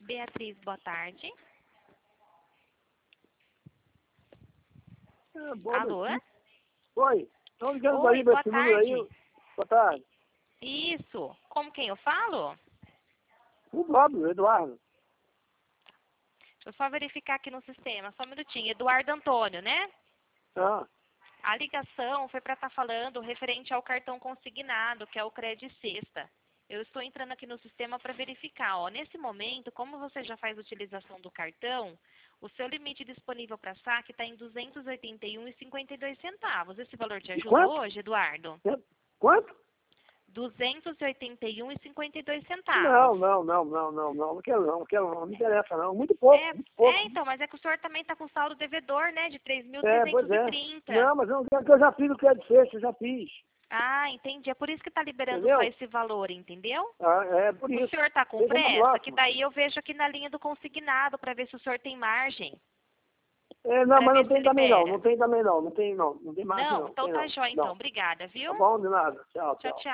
Beatriz, boa tarde. Alô? Oi. Não ligando Oi, daí boa esse número aí. tarde. Boa tarde. Isso. Com quem eu falo? O próprio, Eduardo. Deixa eu só verificar aqui no sistema, só um minutinho. Eduardo Antônio, né? Ah, A ligação foi para estar falando referente ao cartão consignado, que é o Cred Sexta. Eu estou entrando aqui no sistema para verificar. Ó, nesse momento, como você já faz utilização do cartão, o seu limite disponível para saque está em R$ 281,52. Esse valor te ajuda quanto? hoje, Eduardo? Quanto? R$ 281,52. Não. Não quero não. Não me interessa não. Muito pouco, muito pouco. Então, mas é que o senhor também está com saldo devedor, né, de Pois é. 3.330. Não, mas eu não quero, que eu já fiz o crédito sexto, eu já fiz. Ah, entendi. É por isso que está liberando Entendeu? só esse valor, entendeu? Ah, é por O isso. senhor está com Deixa na pressa? Que próxima. daí eu vejo aqui na linha do consignado para ver se o senhor tem margem. Não, Pra mas ver não se tem também não. libera. Não tem também não. Não tem não. Não tem margem não? não. Então Tem tá não. jóia, então. Não. Obrigada, viu? Tá bom, de nada. Tchau, Tchau, tchau. tchau.